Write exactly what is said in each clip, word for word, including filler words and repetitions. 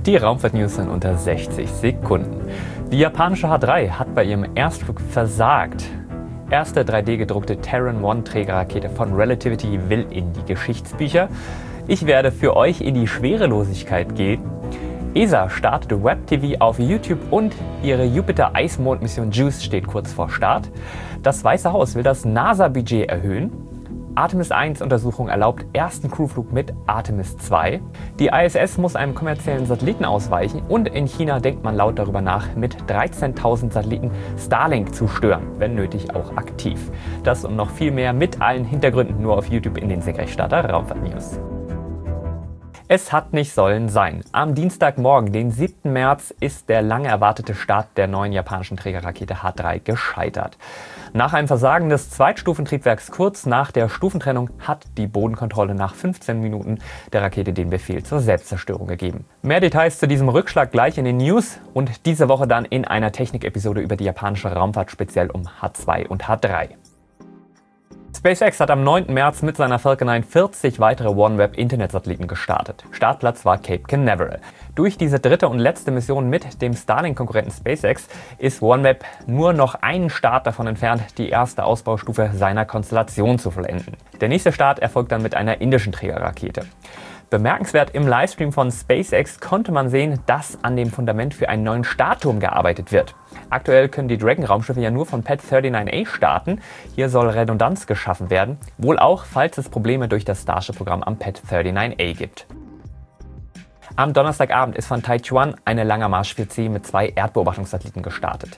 Die Raumfahrt-News in unter sechzig Sekunden. Die japanische H drei hat bei ihrem Erstflug versagt. Erste drei D gedruckte Terran eins Trägerrakete von Relativity will in die Geschichtsbücher. Ich werde für euch in die Schwerelosigkeit gehen. E S A startete Web-T V auf YouTube und ihre Jupiter-Eismond-Mission JUICE steht kurz vor Start. Das Weiße Haus will das NASA-Budget erhöhen. Artemis eins Untersuchung erlaubt ersten Crewflug mit Artemis zwei. Die I S S muss einem kommerziellen Satelliten ausweichen und in China denkt man laut darüber nach, mit dreizehntausend Satelliten Starlink zu stören, wenn nötig auch aktiv. Das und noch viel mehr mit allen Hintergründen nur auf YouTube in den Senkrechtstarter Raumfahrt News. Es hat nicht sollen sein. Am Dienstagmorgen, den siebten März, ist der lange erwartete Start der neuen japanischen Trägerrakete H drei gescheitert. Nach einem Versagen des Zweitstufentriebwerks kurz nach der Stufentrennung hat die Bodenkontrolle nach fünfzehn Minuten der Rakete den Befehl zur Selbstzerstörung gegeben. Mehr Details zu diesem Rückschlag gleich in den News und diese Woche dann in einer Technik-Episode über die japanische Raumfahrt speziell um H zwei und H drei. SpaceX hat am neunten März mit seiner Falcon neun vierzig weitere OneWeb-Internetsatelliten gestartet. Startplatz war Cape Canaveral. Durch diese dritte und letzte Mission mit dem Starlink-Konkurrenten SpaceX ist OneWeb nur noch einen Start davon entfernt, die erste Ausbaustufe seiner Konstellation zu vollenden. Der nächste Start erfolgt dann mit einer indischen Trägerrakete. Bemerkenswert, im Livestream von SpaceX konnte man sehen, dass an dem Fundament für einen neuen Startturm gearbeitet wird. Aktuell können die Dragon-Raumschiffe ja nur von Pad neununddreißig A starten. Hier soll Redundanz geschaffen werden, wohl auch, falls es Probleme durch das Starship-Programm am Pad neununddreißig A gibt. Am Donnerstagabend ist von Taichuan eine Langer Marsch vier C mit zwei Erdbeobachtungssatelliten gestartet.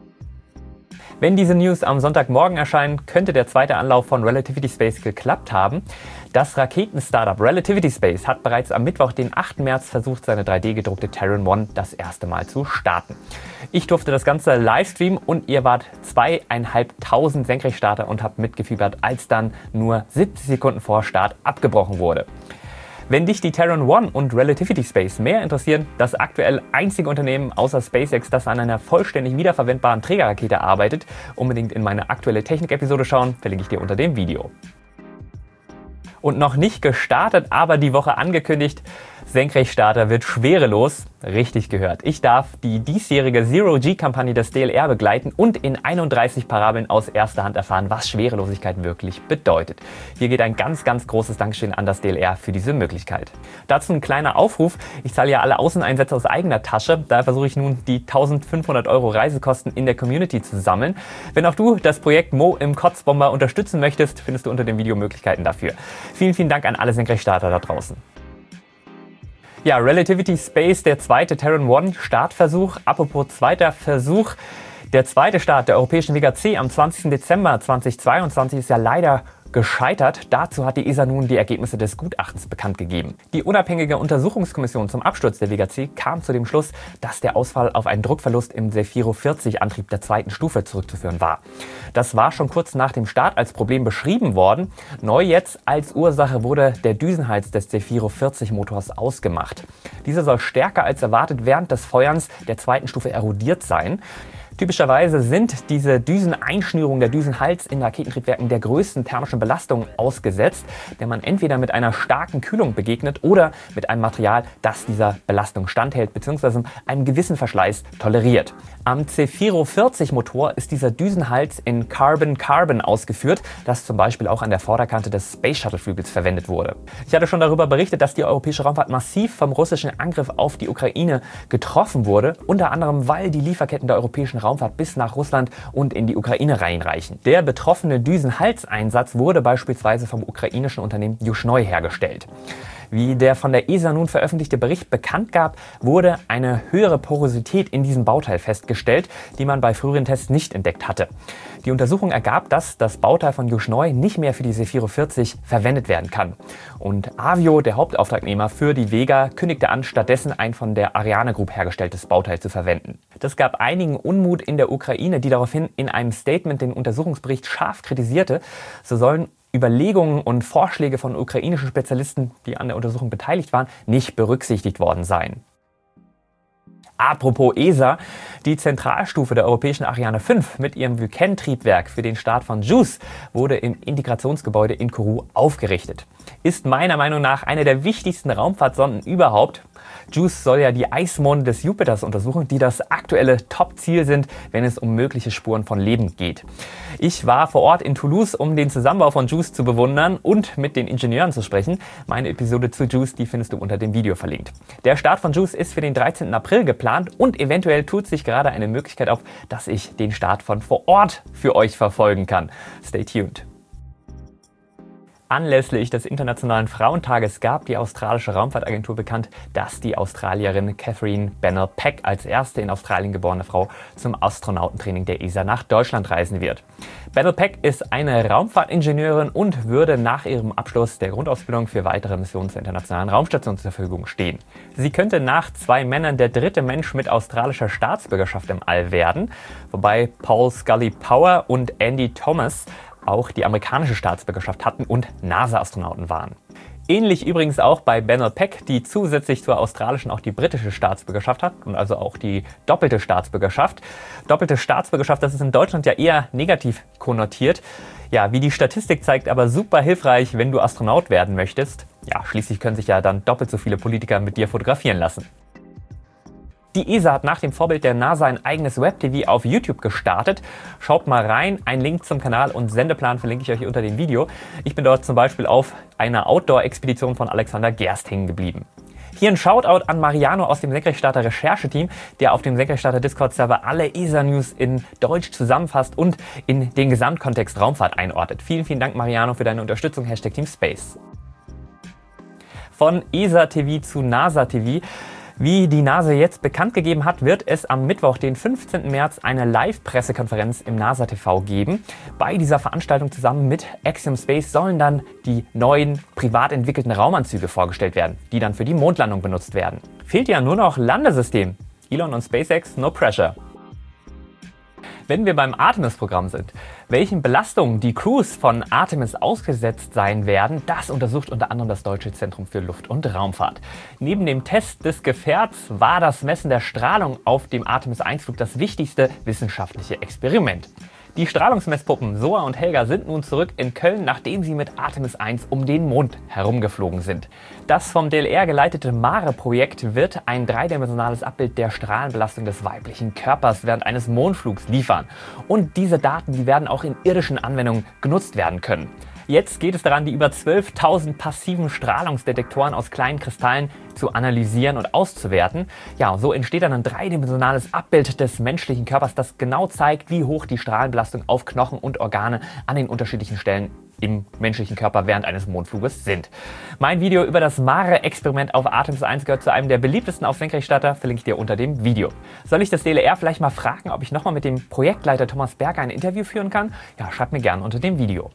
Wenn diese News am Sonntagmorgen erscheinen, könnte der zweite Anlauf von Relativity Space geklappt haben. Das Raketen-Startup Relativity Space hat bereits am Mittwoch, den achten März, versucht, seine drei D gedruckte Terran eins das erste Mal zu starten. Ich durfte das Ganze livestreamen und ihr wart zweieinhalbtausend Senkrechtstarter und habt mitgefiebert, als dann nur siebzig Sekunden vor Start abgebrochen wurde. Wenn dich die Terran eins und Relativity Space mehr interessieren, das aktuell einzige Unternehmen außer SpaceX, das an einer vollständig wiederverwendbaren Trägerrakete arbeitet, unbedingt in meine aktuelle Technik-Episode schauen, verlinke ich dir unter dem Video. Und noch nicht gestartet, aber die Woche angekündigt, Senkrechtstarter wird schwerelos. Richtig gehört. Ich darf die diesjährige Zero-G-Kampagne des D L R begleiten und in einunddreißig Parabeln aus erster Hand erfahren, was Schwerelosigkeit wirklich bedeutet. Hier geht ein ganz, ganz großes Dankeschön an das D L R für diese Möglichkeit. Dazu ein kleiner Aufruf. Ich zahle ja alle Außeneinsätze aus eigener Tasche. Daher versuche ich nun, die eintausendfünfhundert Euro Reisekosten in der Community zu sammeln. Wenn auch du das Projekt Mo im Kotzbomber unterstützen möchtest, findest du unter dem Video Möglichkeiten dafür. Vielen, vielen Dank an alle Senkrechtstarter da draußen. Ja, Relativity Space, der zweite Terran eins Startversuch. Apropos zweiter Versuch. Der zweite Start der europäischen Vega C am zwanzigsten Dezember zweitausendzweiundzwanzig ist ja leider gescheitert. Dazu hat die E S A nun die Ergebnisse des Gutachtens bekannt gegeben. Die unabhängige Untersuchungskommission zum Absturz der Vega C kam zu dem Schluss, dass der Ausfall auf einen Druckverlust im Zefiro vierzig Antrieb der zweiten Stufe zurückzuführen war. Das war schon kurz nach dem Start als Problem beschrieben worden. Neu jetzt als Ursache wurde der Düsenhals des Zefiro vierzig Motors ausgemacht. Dieser soll stärker als erwartet während des Feuerns der zweiten Stufe erodiert sein. Typischerweise sind diese Düseneinschnürungen, der Düsenhals in Raketentriebwerken der größten thermischen Belastung ausgesetzt, der man entweder mit einer starken Kühlung begegnet oder mit einem Material, das dieser Belastung standhält bzw. einem gewissen Verschleiß toleriert. Am Zefiro vierzig Motor ist dieser Düsenhals in Carbon-Carbon ausgeführt, das zum Beispiel auch an der Vorderkante des Space Shuttle Flügels verwendet wurde. Ich hatte schon darüber berichtet, dass die europäische Raumfahrt massiv vom russischen Angriff auf die Ukraine getroffen wurde, unter anderem weil die Lieferketten der europäischen Raumfahrt bis nach Russland und in die Ukraine reinreichen. Der betroffene Düsenhalseinsatz wurde beispielsweise vom ukrainischen Unternehmen Yuzhnoye hergestellt. Wie der von der E S A nun veröffentlichte Bericht bekannt gab, wurde eine höhere Porosität in diesem Bauteil festgestellt, die man bei früheren Tests nicht entdeckt hatte. Die Untersuchung ergab, dass das Bauteil von Yuzhnoye nicht mehr für die Zefiro vierzig verwendet werden kann. Und Avio, der Hauptauftragnehmer für die Vega, kündigte an, stattdessen ein von der Ariane Group hergestelltes Bauteil zu verwenden. Das gab einigen Unmut in der Ukraine, die daraufhin in einem Statement den Untersuchungsbericht scharf kritisierte. So sollen Überlegungen und Vorschläge von ukrainischen Spezialisten, die an der Untersuchung beteiligt waren, nicht berücksichtigt worden sein. Apropos E S A, Die Zentralstufe der europäischen Ariane fünf mit ihrem Vulcan-Triebwerk für den Start von JUICE wurde im Integrationsgebäude in Kourou aufgerichtet. Ist meiner Meinung nach eine der wichtigsten Raumfahrtsonden überhaupt. JUICE soll ja die Eismonde des Jupiters untersuchen, die das aktuelle Top-Ziel sind, wenn es um mögliche Spuren von Leben geht. Ich war vor Ort in Toulouse, um den Zusammenbau von JUICE zu bewundern und mit den Ingenieuren zu sprechen. Meine Episode zu JUICE, die findest du unter dem Video verlinkt. Der Start von JUICE ist für den dreizehnten April geplant und eventuell tut sich gerade eine Möglichkeit auf, dass ich den Start von vor Ort für euch verfolgen kann. Stay tuned. Anlässlich des Internationalen Frauentages gab die australische Raumfahrtagentur bekannt, dass die Australierin Catherine Bennell-Peck als erste in Australien geborene Frau zum Astronautentraining der E S A nach Deutschland reisen wird. Bennell-Peck ist eine Raumfahrtingenieurin und würde nach ihrem Abschluss der Grundausbildung für weitere Missionen zur Internationalen Raumstation zur Verfügung stehen. Sie könnte nach zwei Männern der dritte Mensch mit australischer Staatsbürgerschaft im All werden, wobei Paul Scully Power und Andy Thomas auch die amerikanische Staatsbürgerschaft hatten und NASA-Astronauten waren. Ähnlich übrigens auch bei Bennell-Peck, die zusätzlich zur australischen auch die britische Staatsbürgerschaft hat und also auch die doppelte Staatsbürgerschaft. Doppelte Staatsbürgerschaft, das ist in Deutschland ja eher negativ konnotiert. Ja, wie die Statistik zeigt, aber super hilfreich, wenn du Astronaut werden möchtest. Ja, schließlich können sich ja dann doppelt so viele Politiker mit dir fotografieren lassen. Die E S A hat nach dem Vorbild der NASA ein eigenes Web-T V auf YouTube gestartet. Schaut mal rein, einen Link zum Kanal und Sendeplan verlinke ich euch hier unter dem Video. Ich bin dort zum Beispiel auf einer Outdoor-Expedition von Alexander Gerst hängen geblieben. Hier ein Shoutout an Mariano aus dem Senkrechtstarter Rechercheteam, der auf dem Senkrechtstarter Discord-Server alle E S A-News in Deutsch zusammenfasst und in den Gesamtkontext Raumfahrt einordnet. Vielen, vielen Dank Mariano für deine Unterstützung, Hashtag Team Space. Von E S A-T V zu NASA-T V. Wie die NASA jetzt bekannt gegeben hat, wird es am Mittwoch, den fünfzehnten März, eine Live-Pressekonferenz im NASA-T V geben. Bei dieser Veranstaltung zusammen mit Axiom Space sollen dann die neuen privat entwickelten Raumanzüge vorgestellt werden, die dann für die Mondlandung benutzt werden. Fehlt ja nur noch Landesystem. Elon und SpaceX, no pressure. Wenn wir beim Artemis-Programm sind, welchen Belastungen die Crews von Artemis ausgesetzt sein werden, das untersucht unter anderem das Deutsche Zentrum für Luft- und Raumfahrt. Neben dem Test des Gefährts war das Messen der Strahlung auf dem Artemis eins Flug das wichtigste wissenschaftliche Experiment. Die Strahlungsmesspuppen Soa und Helga sind nun zurück in Köln, nachdem sie mit Artemis eins um den Mond herumgeflogen sind. Das vom D L R geleitete MARE-Projekt wird ein dreidimensionales Abbild der Strahlenbelastung des weiblichen Körpers während eines Mondflugs liefern. Und diese Daten, die werden auch in irdischen Anwendungen genutzt werden können. Jetzt geht es daran, die über zwölftausend passiven Strahlungsdetektoren aus kleinen Kristallen zu analysieren und auszuwerten. Ja, und so entsteht dann ein dreidimensionales Abbild des menschlichen Körpers, das genau zeigt, wie hoch die Strahlenbelastung auf Knochen und Organe an den unterschiedlichen Stellen im menschlichen Körper während eines Mondfluges sind. Mein Video über das MARE-Experiment auf Artemis eins gehört zu einem der beliebtesten auf Senkrechtstarter, verlinke ich dir unter dem Video. Soll ich das D L R vielleicht mal fragen, ob ich nochmal mit dem Projektleiter Thomas Berger ein Interview führen kann? Ja, schreibt mir gerne unter dem Video.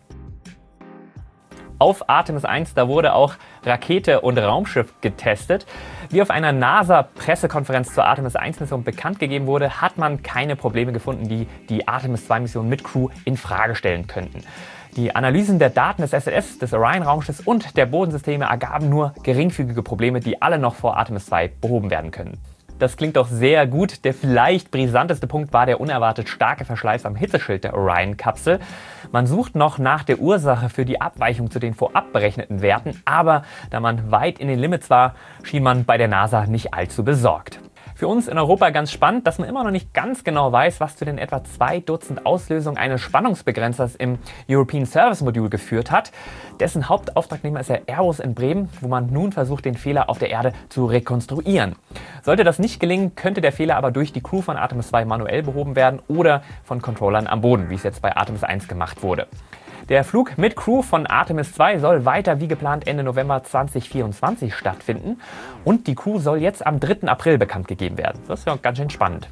Auf Artemis eins, da wurde auch Rakete und Raumschiff getestet. Wie auf einer NASA-Pressekonferenz zur Artemis eins Mission bekannt gegeben wurde, hat man keine Probleme gefunden, die die Artemis zwei Mission mit Crew in Frage stellen könnten. Die Analysen der Daten des S L S, des Orion-Raumschiffs und der Bodensysteme ergaben nur geringfügige Probleme, die alle noch vor Artemis zwei behoben werden können. Das klingt doch sehr gut. Der vielleicht brisanteste Punkt war der unerwartet starke Verschleiß am Hitzeschild der Orion-Kapsel. Man sucht noch nach der Ursache für die Abweichung zu den vorab berechneten Werten, aber da man weit in den Limits war, schien man bei der NASA nicht allzu besorgt. Für uns in Europa ganz spannend, dass man immer noch nicht ganz genau weiß, was zu den etwa zwei Dutzend Auslösungen eines Spannungsbegrenzers im European Service Module geführt hat. Dessen Hauptauftragnehmer ist der Airbus in Bremen, wo man nun versucht, den Fehler auf der Erde zu rekonstruieren. Sollte das nicht gelingen, könnte der Fehler aber durch die Crew von Artemis zwei manuell behoben werden oder von Controllern am Boden, wie es jetzt bei Artemis eins gemacht wurde. Der Flug mit Crew von Artemis zwei soll weiter wie geplant Ende November zweitausendvierundzwanzig stattfinden und die Crew soll jetzt am dritten April bekannt gegeben werden. Das ist ja ganz schön spannend.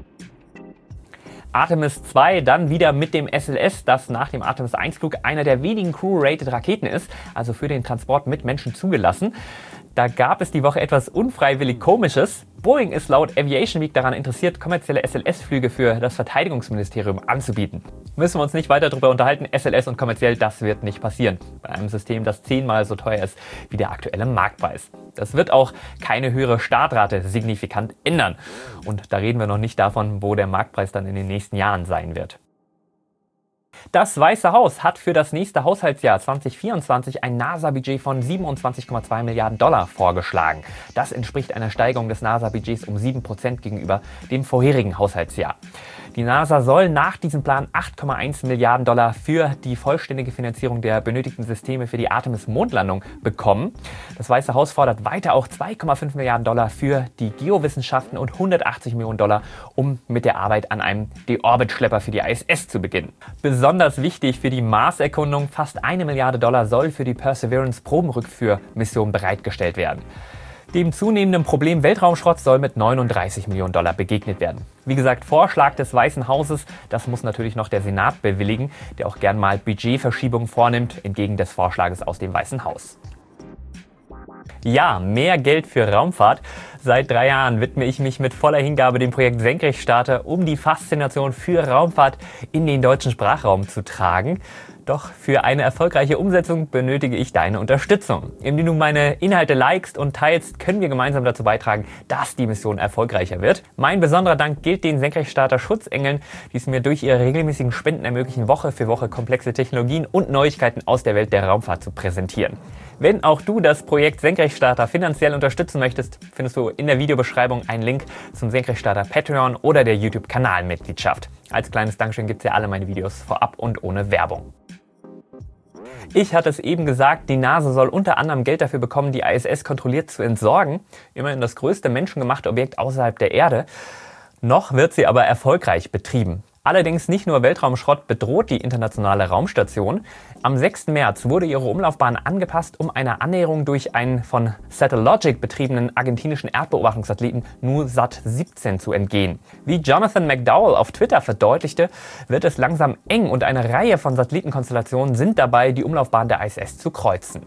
Artemis zwei dann wieder mit dem S L S, das nach dem Artemis eins Flug einer der wenigen Crew-Rated Raketen ist, also für den Transport mit Menschen zugelassen. Da gab es die Woche etwas unfreiwillig Komisches. Boeing ist laut Aviation Week daran interessiert, kommerzielle S L S-Flüge für das Verteidigungsministerium anzubieten. Müssen wir uns nicht weiter darüber unterhalten, S L S und kommerziell, das wird nicht passieren. Bei einem System, das zehnmal so teuer ist wie der aktuelle Marktpreis. Das wird auch keine höhere Startrate signifikant ändern. Und da reden wir noch nicht davon, wo der Marktpreis dann in den nächsten Jahren sein wird. Das Weiße Haus hat für das nächste Haushaltsjahr zwanzig vierundzwanzig ein NASA-Budget von siebenundzwanzig Komma zwei Milliarden Dollar vorgeschlagen. Das entspricht einer Steigerung des NASA-Budgets um sieben Prozent gegenüber dem vorherigen Haushaltsjahr. Die NASA soll nach diesem Plan acht Komma eins Milliarden Dollar für die vollständige Finanzierung der benötigten Systeme für die Artemis-Mondlandung bekommen. Das Weiße Haus fordert weiter auch zwei Komma fünf Milliarden Dollar für die Geowissenschaften und hundertachtzig Millionen Dollar, um mit der Arbeit an einem Deorbit-Schlepper für die I S S zu beginnen. Besonders wichtig für die Marserkundung, fast eine Milliarde Dollar soll für die Perseverance-Probenrückführmission bereitgestellt werden. Dem zunehmenden Problem Weltraumschrott soll mit neununddreißig Millionen Dollar begegnet werden. Wie gesagt, Vorschlag des Weißen Hauses, das muss natürlich noch der Senat bewilligen, der auch gern mal Budgetverschiebungen vornimmt, entgegen des Vorschlages aus dem Weißen Haus. Ja, mehr Geld für Raumfahrt. Seit drei Jahren widme ich mich mit voller Hingabe dem Projekt Senkrechtstarter, um die Faszination für Raumfahrt in den deutschen Sprachraum zu tragen. Doch für eine erfolgreiche Umsetzung benötige ich deine Unterstützung. Indem du meine Inhalte likest und teilst, können wir gemeinsam dazu beitragen, dass die Mission erfolgreicher wird. Mein besonderer Dank gilt den Senkrechtstarter Schutzengeln, die es mir durch ihre regelmäßigen Spenden ermöglichen, Woche für Woche komplexe Technologien und Neuigkeiten aus der Welt der Raumfahrt zu präsentieren. Wenn auch du das Projekt Senkrechtstarter finanziell unterstützen möchtest, findest du in der Videobeschreibung einen Link zum Senkrechtstarter Patreon oder der YouTube-Kanalmitgliedschaft. Als kleines Dankeschön gibt es ja alle meine Videos vorab und ohne Werbung. Ich hatte es eben gesagt, die NASA soll unter anderem Geld dafür bekommen, die I S S kontrolliert zu entsorgen. Immerhin das größte menschengemachte Objekt außerhalb der Erde. Noch wird sie aber erfolgreich betrieben. Allerdings nicht nur Weltraumschrott bedroht die internationale Raumstation. Am sechsten März wurde ihre Umlaufbahn angepasst, um einer Annäherung durch einen von Satellogic betriebenen argentinischen Erdbeobachtungssatelliten NuSat siebzehn zu entgehen. Wie Jonathan McDowell auf Twitter verdeutlichte, wird es langsam eng und eine Reihe von Satellitenkonstellationen sind dabei, die Umlaufbahn der I S S zu kreuzen.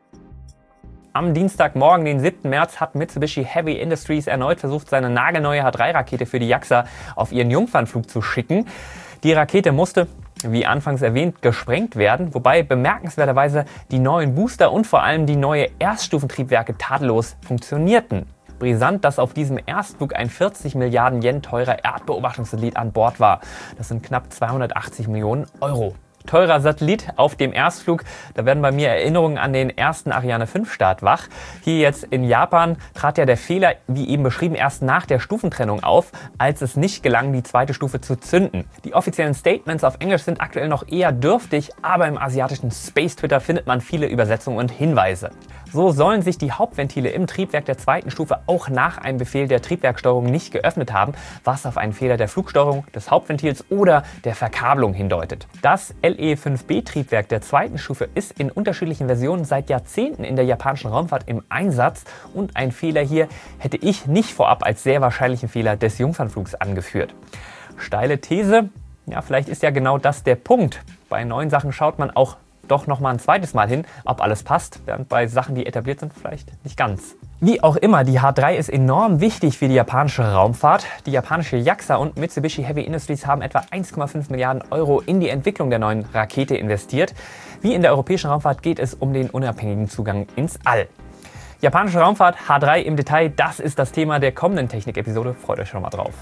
Am Dienstagmorgen, den siebten März, hat Mitsubishi Heavy Industries erneut versucht, seine nagelneue H drei Rakete für die JAXA auf ihren Jungfernflug zu schicken. Die Rakete musste, wie anfangs erwähnt, gesprengt werden, wobei bemerkenswerterweise die neuen Booster und vor allem die neue Erststufentriebwerke tadellos funktionierten. Brisant, dass auf diesem Erstflug ein vierzig Milliarden Yen teurer Erdbeobachtungssatellit an Bord war. Das sind knapp zweihundertachtzig Millionen Euro. Teurer Satellit auf dem Erstflug, da werden bei mir Erinnerungen an den ersten Ariane fünf Start wach. Hier jetzt in Japan trat ja der Fehler, wie eben beschrieben, erst nach der Stufentrennung auf, als es nicht gelang, die zweite Stufe zu zünden. Die offiziellen Statements auf Englisch sind aktuell noch eher dürftig, aber im asiatischen Space-Twitter findet man viele Übersetzungen und Hinweise. So sollen sich die Hauptventile im Triebwerk der zweiten Stufe auch nach einem Befehl der Triebwerksteuerung nicht geöffnet haben, was auf einen Fehler der Flugsteuerung, des Hauptventils oder der Verkabelung hindeutet. Das L E fünf B Triebwerk der zweiten Stufe ist in unterschiedlichen Versionen seit Jahrzehnten in der japanischen Raumfahrt im Einsatz und ein Fehler hier hätte ich nicht vorab als sehr wahrscheinlichen Fehler des Jungfernflugs angeführt. Steile These, ja, vielleicht ist ja genau das der Punkt. Bei neuen Sachen schaut man auch doch noch mal ein zweites Mal hin, ob alles passt, während bei Sachen, die etabliert sind, vielleicht nicht ganz. Wie auch immer, die H drei ist enorm wichtig für die japanische Raumfahrt. Die japanische JAXA und Mitsubishi Heavy Industries haben etwa eins Komma fünf Milliarden Euro in die Entwicklung der neuen Rakete investiert. Wie in der europäischen Raumfahrt geht es um den unabhängigen Zugang ins All. Japanische Raumfahrt, H drei im Detail, das ist das Thema der kommenden Technik-Episode. Freut euch schon mal drauf.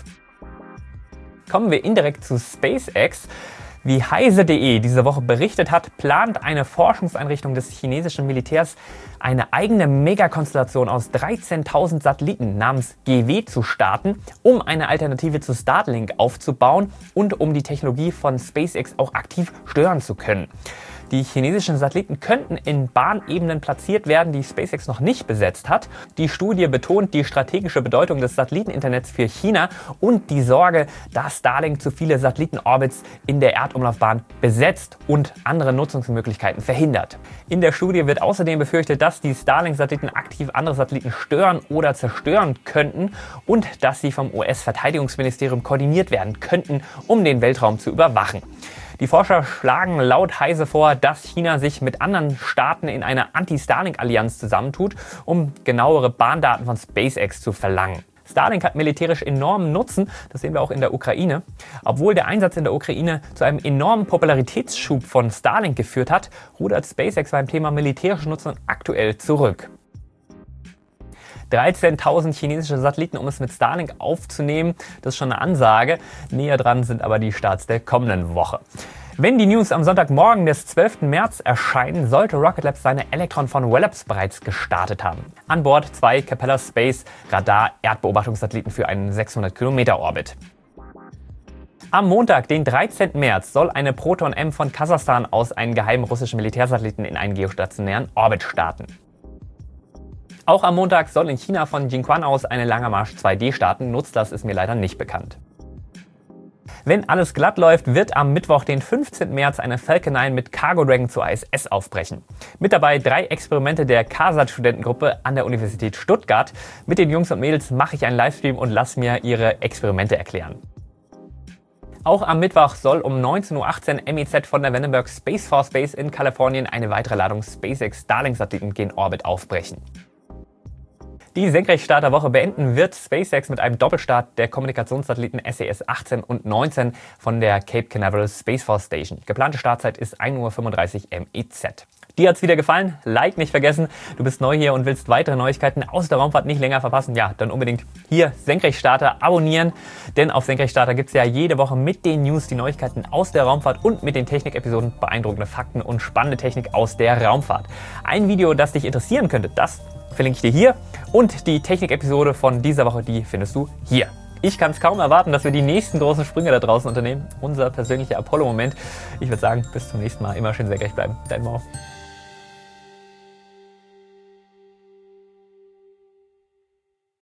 Kommen wir indirekt zu SpaceX. Wie heise punkt de diese Woche berichtet hat, plant eine Forschungseinrichtung des chinesischen Militärs eine eigene Megakonstellation aus dreizehntausend Satelliten namens G W zu starten, um eine Alternative zu Starlink aufzubauen und um die Technologie von SpaceX auch aktiv steuern zu können. Die chinesischen Satelliten könnten in Bahnebenen platziert werden, die SpaceX noch nicht besetzt hat. Die Studie betont die strategische Bedeutung des Satelliteninternets für China und die Sorge, dass Starlink zu viele Satellitenorbits in der Erdumlaufbahn besetzt und andere Nutzungsmöglichkeiten verhindert. In der Studie wird außerdem befürchtet, dass die Starlink-Satelliten aktiv andere Satelliten stören oder zerstören könnten und dass sie vom U S-Verteidigungsministerium koordiniert werden könnten, um den Weltraum zu überwachen. Die Forscher schlagen laut Heise vor, dass China sich mit anderen Staaten in einer Anti-Starlink-Allianz zusammentut, um genauere Bahndaten von SpaceX zu verlangen. Starlink hat militärisch enormen Nutzen, das sehen wir auch in der Ukraine. Obwohl der Einsatz in der Ukraine zu einem enormen Popularitätsschub von Starlink geführt hat, rudert SpaceX beim Thema militärischen Nutzen aktuell zurück. dreizehntausend chinesische Satelliten, um es mit Starlink aufzunehmen. Das ist schon eine Ansage. Näher dran sind aber die Starts der kommenden Woche. Wenn die News am Sonntagmorgen des zwölften März erscheinen, sollte Rocket Lab seine Electron von Wallops bereits gestartet haben. An Bord zwei Capella Space Radar-Erdbeobachtungssatelliten für einen sechshundert Kilometer Orbit. Am Montag, den dreizehnten März, soll eine Proton M von Kasachstan aus einen geheimen russischen Militärsatelliten in einen geostationären Orbit starten. Auch am Montag soll in China von Jiuquan aus eine Langermarsch zwei D starten, Nutzlast ist mir leider nicht bekannt. Wenn alles glatt läuft, wird am Mittwoch, den fünfzehnten März, eine Falcon neun mit Cargo Dragon zur I S S aufbrechen. Mit dabei drei Experimente der CASAT-Studentengruppe an der Universität Stuttgart. Mit den Jungs und Mädels mache ich einen Livestream und lasse mir ihre Experimente erklären. Auch am Mittwoch soll um neunzehn Uhr achtzehn M E Z von der Vandenberg Space Force Base in Kalifornien eine weitere Ladung SpaceX Starlink-Satelliten gen Orbit aufbrechen. Die Senkrechtstarterwoche beenden wird SpaceX mit einem Doppelstart der Kommunikationssatelliten S E S achtzehn und neunzehn von der Cape Canaveral Space Force Station. Geplante Startzeit ist ein Uhr fünfunddreißig M E Z. Dir hat's wieder gefallen? Like nicht vergessen. Du bist neu hier und willst weitere Neuigkeiten aus der Raumfahrt nicht länger verpassen? Ja, dann unbedingt hier Senkrechtstarter abonnieren. Denn auf Senkrechtstarter gibt's ja jede Woche mit den News die Neuigkeiten aus der Raumfahrt und mit den Technik-Episoden beeindruckende Fakten und spannende Technik aus der Raumfahrt. Ein Video, das dich interessieren könnte, das verlinke ich dir hier. Und die Technik-Episode von dieser Woche, die findest du hier. Ich kann es kaum erwarten, dass wir die nächsten großen Sprünge da draußen unternehmen. Unser persönlicher Apollo-Moment. Ich würde sagen, bis zum nächsten Mal. Immer schön senkrecht bleiben. Dein Mo.